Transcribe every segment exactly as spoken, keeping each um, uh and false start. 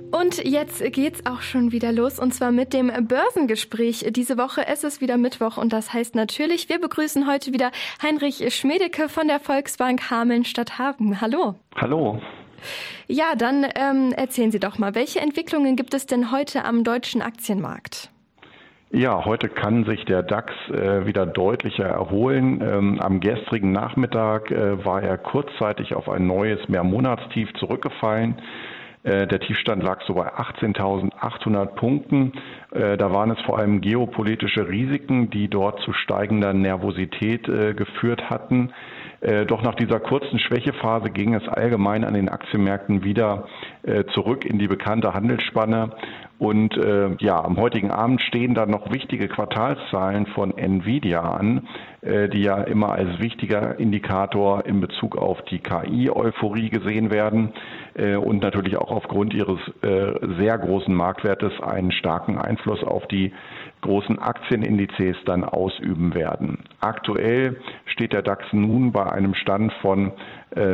Und jetzt geht's auch schon wieder los, und zwar mit dem Börsengespräch. Diese Woche ist es wieder Mittwoch und das heißt natürlich, wir begrüßen heute wieder Heinrich Schmedeke von der Volksbank Hameln-Stadthagen. Hallo. Hallo. Ja, dann ähm, erzählen Sie doch mal, welche Entwicklungen gibt es denn heute am deutschen Aktienmarkt? Ja, heute kann sich der DAX äh, wieder deutlicher erholen. Ähm, am gestrigen Nachmittag äh, war er kurzzeitig auf ein neues Mehrmonatstief zurückgefallen. Äh, der Tiefstand lag so bei achtzehntausendachthundert Punkten. Äh, da waren es vor allem geopolitische Risiken, die dort zu steigender Nervosität äh, geführt hatten. Äh, doch nach dieser kurzen Schwächephase ging es allgemein an den Aktienmärkten wieder äh, zurück in die bekannte Handelsspanne. Und äh, ja, am heutigen Abend stehen dann noch wichtige Quartalszahlen von Nvidia an, äh, die ja immer als wichtiger Indikator in Bezug auf die K I-Euphorie gesehen werden äh, und natürlich auch aufgrund ihres äh, sehr großen Marktwertes einen starken Einfluss auf die großen Aktienindizes dann ausüben werden. Aktuell steht der DAX nun bei einem Stand von äh,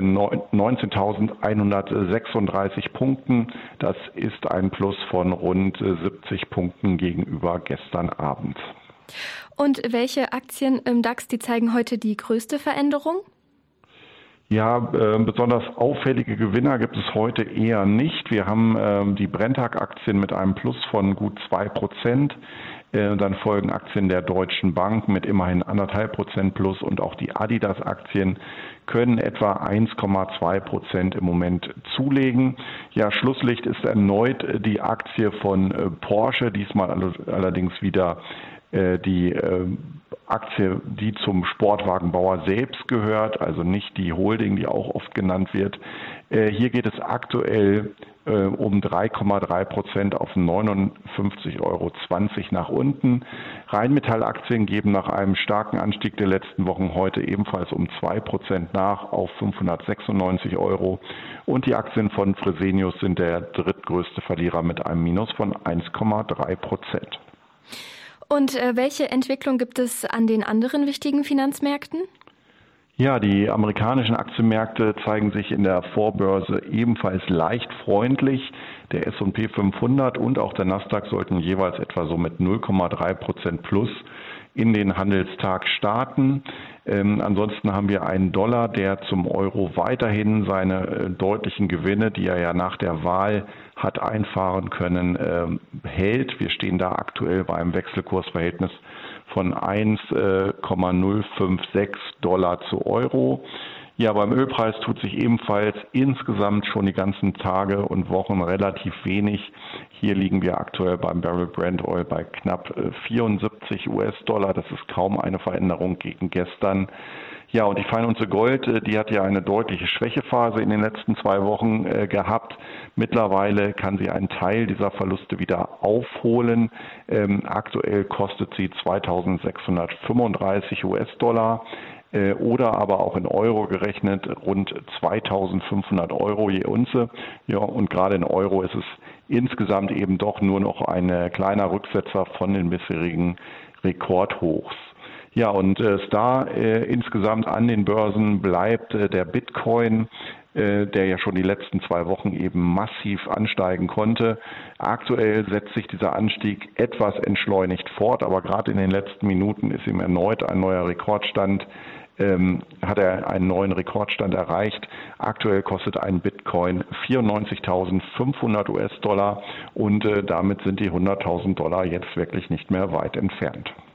neunzehntausendeinhundertsechsunddreißig Punkten. Das ist ein Plus von rund äh, siebzig Punkten gegenüber gestern Abend. Und welche Aktien im DAX, die zeigen heute die größte Veränderung? Ja, äh, besonders auffällige Gewinner gibt es heute eher nicht. Wir haben äh, die Brenntag-Aktien mit einem Plus von gut zwei Prozent. Äh, dann folgen Aktien der Deutschen Bank mit immerhin anderthalb Prozent Plus und auch die Adidas-Aktien können etwa eins Komma zwei Prozent im Moment zulegen. Ja, Schlusslicht ist erneut die Aktie von äh, Porsche, diesmal all- allerdings wieder äh, die äh, Aktie, die zum Sportwagenbauer selbst gehört, also nicht die Holding, die auch oft genannt wird. Äh, hier geht es aktuell äh, um drei Komma drei Prozent auf neunundfünfzig Euro zwanzig nach unten. Rheinmetall-Aktien geben nach einem starken Anstieg der letzten Wochen heute ebenfalls um zwei Prozent nach auf fünfhundertsechsundneunzig Euro. Und die Aktien von Fresenius sind der drittgrößte Verlierer mit einem Minus von eins Komma drei Prozent. Und äh, welche Entwicklung gibt es an den anderen wichtigen Finanzmärkten? Ja, die amerikanischen Aktienmärkte zeigen sich in der Vorbörse ebenfalls leicht freundlich. Der S und P fünfhundert und auch der Nasdaq sollten jeweils etwa so mit null Komma drei Prozent plus in den Handelstag starten. Ähm, ansonsten haben wir einen Dollar, der zum Euro weiterhin seine äh, deutlichen Gewinne, die er ja nach der Wahl hat einfahren können, äh, hält. Wir stehen da aktuell bei einem Wechselkursverhältnis von eins Komma null fünf sechs Dollar zu Euro. Ja, beim Ölpreis tut sich ebenfalls insgesamt schon die ganzen Tage und Wochen relativ wenig. Hier liegen wir aktuell beim Barrel Brent Oil bei knapp vierundsiebzig US-Dollar. Das ist kaum eine Veränderung gegen gestern. Ja, und die Feinunze Gold, die hat ja eine deutliche Schwächephase in den letzten zwei Wochen äh, gehabt. Mittlerweile kann sie einen Teil dieser Verluste wieder aufholen. Ähm, aktuell kostet sie zweitausendsechshundertfünfunddreißig US-Dollar. Oder aber auch in Euro gerechnet rund zweitausendfünfhundert Euro je Unze. Ja, und gerade in Euro ist es insgesamt eben doch nur noch ein kleiner Rücksetzer von den bisherigen Rekordhochs. Ja, und äh, Star äh, insgesamt an den Börsen bleibt äh, der Bitcoin, äh, der ja schon die letzten zwei Wochen eben massiv ansteigen konnte. Aktuell setzt sich dieser Anstieg etwas entschleunigt fort, aber gerade in den letzten Minuten ist ihm erneut ein neuer Rekordstand, ähm, hat er einen neuen Rekordstand erreicht. Aktuell kostet ein Bitcoin vierundneunzigtausendfünfhundert US-Dollar und äh, damit sind die hunderttausend Dollar jetzt wirklich nicht mehr weit entfernt.